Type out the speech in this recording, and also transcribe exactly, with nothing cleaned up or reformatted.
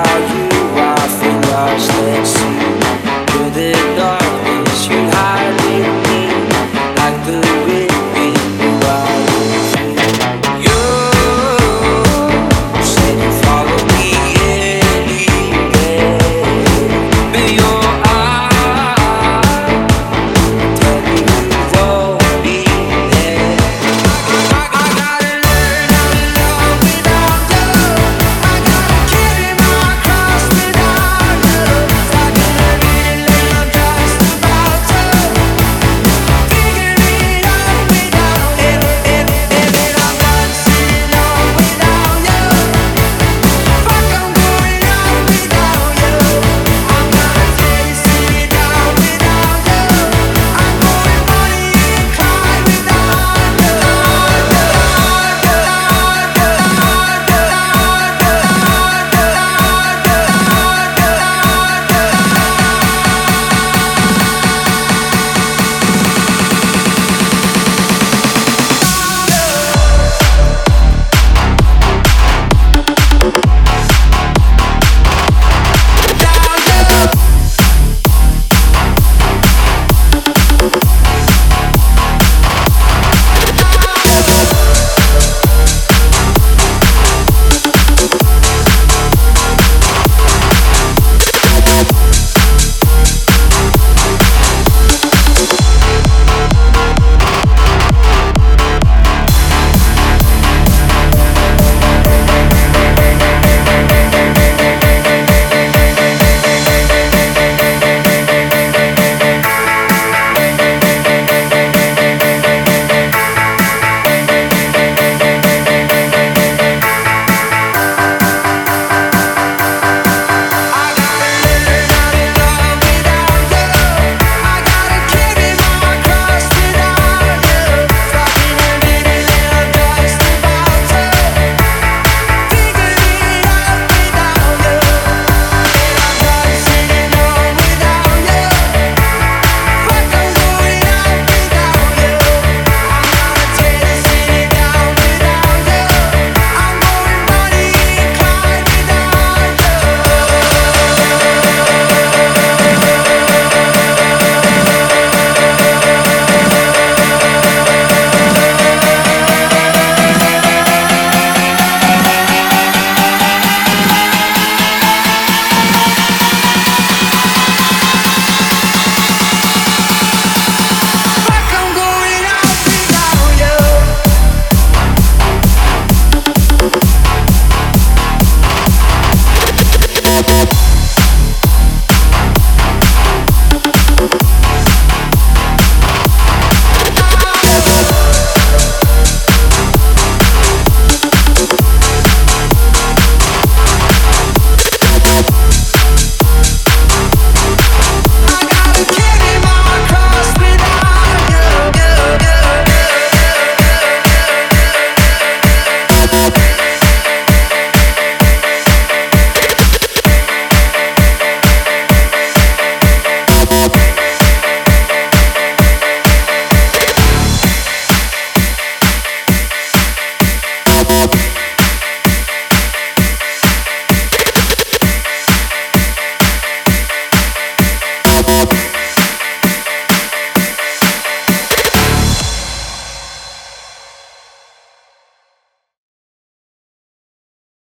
without you, I feel lost at sea. You're the darkness, you hide in me, like the wind in the wild. You said you follow me anywhere, but your eyes tell me you won't be there. I, I gotta learn how to love without you. I gotta carry my cross without you. Stuck in a middle and I'm just about to figure it out without you. And, and, and I'm done sitting alone without you. Fuck, I'm going out without you. I'm gonna tell you, sit it down without you. I'm going Bonnie and Clyde without you. We'll be right back.